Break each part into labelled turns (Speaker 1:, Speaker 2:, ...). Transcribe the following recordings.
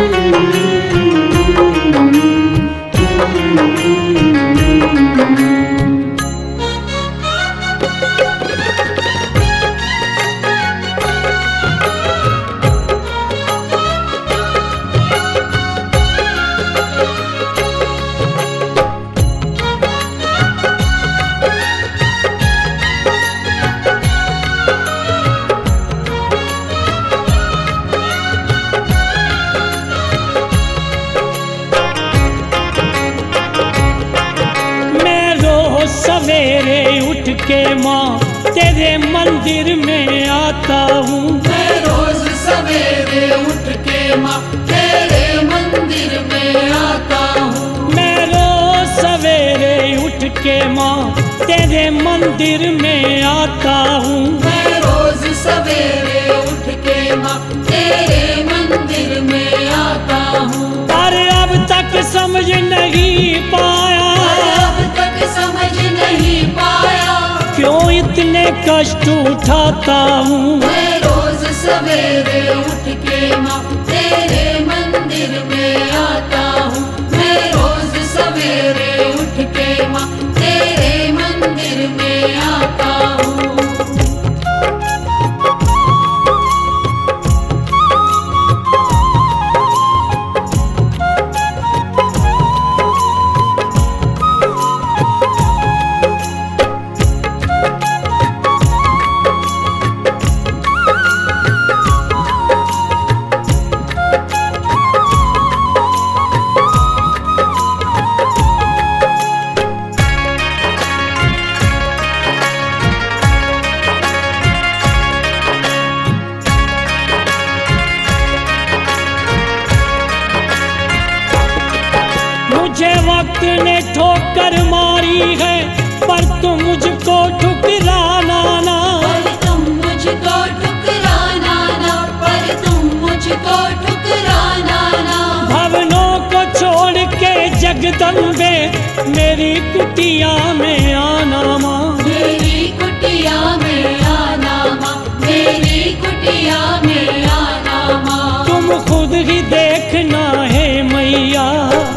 Speaker 1: सवेरे उठ के माँ तेरे मंदिर में आता हूँ।
Speaker 2: मैं रोज सवेरे उठ के माँ तेरे मंदिर में आता हूँ।
Speaker 1: मैं रोज सवेरे उठ के माँ तेरे मंदिर में आता हूँ।
Speaker 2: मैं रोज सवेरे उठ के माँ तेरे मंदिर में आता हूँ।
Speaker 1: पर अब तक समझ नहीं पाया,
Speaker 2: अब तक समझ नहीं पाया,
Speaker 1: क्यों इतने कष्ट उठाता हूँ।
Speaker 2: मैं रोज सवेरे उठ के माँ तेरे मंदिर में आता हूँ। मैं रोज सवेरे उठ के माँ तेरे मंदिर में आता हूँ।
Speaker 1: मुझे वक्त ने ठोकर मारी है, पर तुम मुझको ठुकराना ना।
Speaker 2: पर तुम मुझको ठुकराना ना, पर तुम मुझको ठुकराना ना।
Speaker 1: भवनों को छोड़ के जगदम्बे मेरी कुटिया में आना माँ।
Speaker 2: मेरी कुटिया में आना माँ, मेरी कुटिया में आना माँ।
Speaker 1: तुम खुद ही देखना है मैया,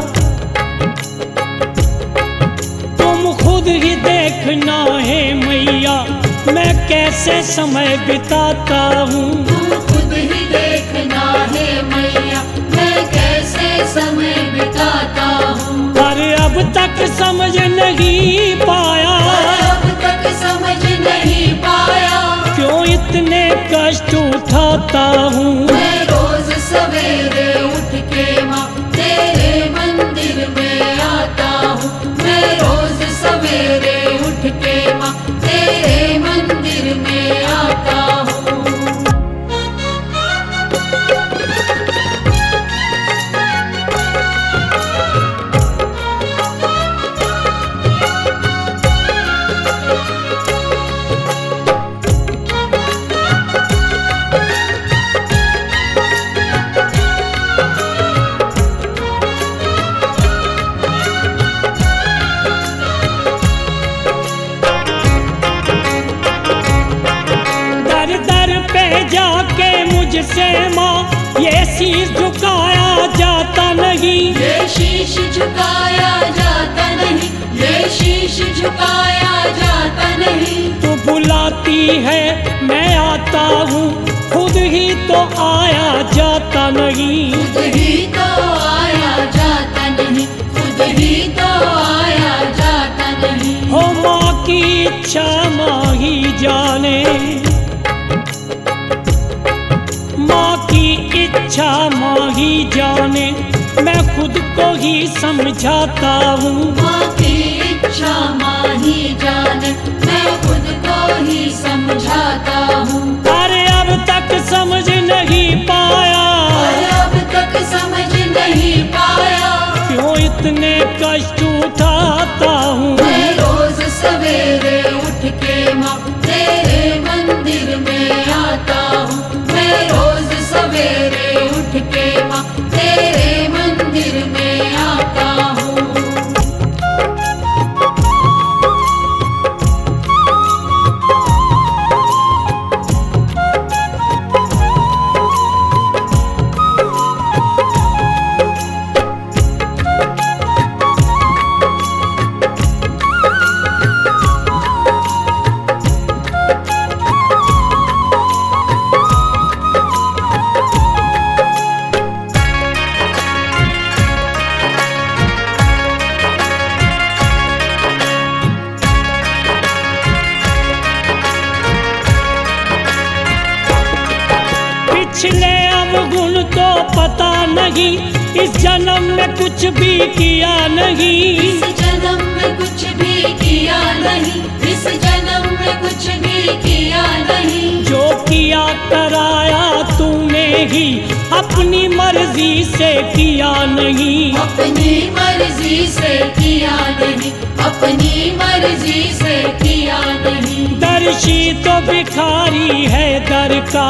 Speaker 1: तुम खुद ही देखना है मैया, मैं कैसे समय बिताता हूँ।
Speaker 2: तुम खुद ही देखना है मैया, मैं कैसे समय बिताता हूँ।
Speaker 1: पर अब तक समझ नहीं पाया,
Speaker 2: अब तक समझ नहीं पाया,
Speaker 1: क्यों इतने कष्ट उठाता हूँ।
Speaker 2: मैं रोज सवेरे उठ के माँ तेरे मंदिर में आता हूँ। मैं रोज सवेरे उठ के माँ तेरे मंदिर में आता हूँ।
Speaker 1: दर दर पे जाके मुझसे माँ ये शीश झुकाया जाता नहीं।
Speaker 2: ये शीश झुकाया जाता नहीं, ये शीश झुकाया जाता नहीं।
Speaker 1: तू बुलाती है मैं आता हूँ, खुद ही तो आया जाता नहीं।
Speaker 2: खुद ही तो आया जाता नहीं, खुद ही तो आया जाता नहीं।
Speaker 1: हो माँ की इच्छा माँ ही जाने, माँ की इच्छा माँ ही जाने, मैं खुद को ही समझाता हूँ।
Speaker 2: माँ की इच्छा माँ ही जाने, मैं खुद को ही समझाता हूँ।
Speaker 1: अरे अब तक समझ नहीं पाया,
Speaker 2: और अब तक समझ नहीं पाया,
Speaker 1: क्यों इतने कष्ट उठाता हूँ।
Speaker 2: मैं रोज सवेरे उठ के माँ तेरे मंदिर में आता हूँ। मैं रोज सवेरे उठ के माँ तेरे मंदिर में आता हूँ।
Speaker 1: पता नहीं इस जन्म में कुछ भी किया नहीं।
Speaker 2: इस जन्म में कुछ भी किया नहीं, इस जन्म में कुछ भी किया नहीं।
Speaker 1: जो किया कराया तूने ही अपनी मर्जी से किया नहीं।
Speaker 2: अपनी मर्जी से किया नहीं, अपनी मर्जी से किया नहीं।
Speaker 1: दर्शी तो भिखारी है दर का,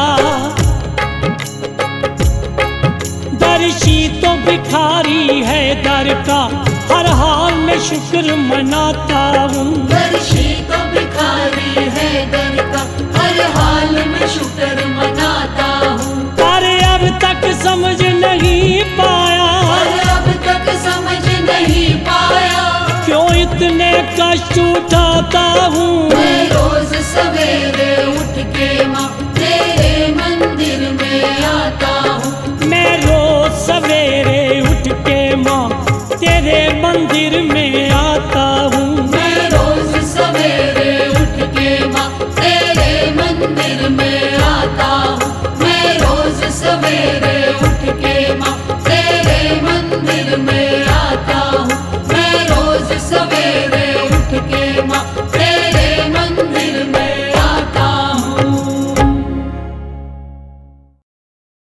Speaker 1: दर्शी तो भिखारी है दर का, हर हाल में शुक्र मनाता हूँ।
Speaker 2: दर्शी तो भिखारी है दर का, हर हाल में शुक्र मनाता हूँ।
Speaker 1: पर अब तक समझ नहीं पाया,
Speaker 2: और अब तक समझ नहीं पाया,
Speaker 1: क्यों इतने कष्ट उठाता हूँ।
Speaker 2: मैं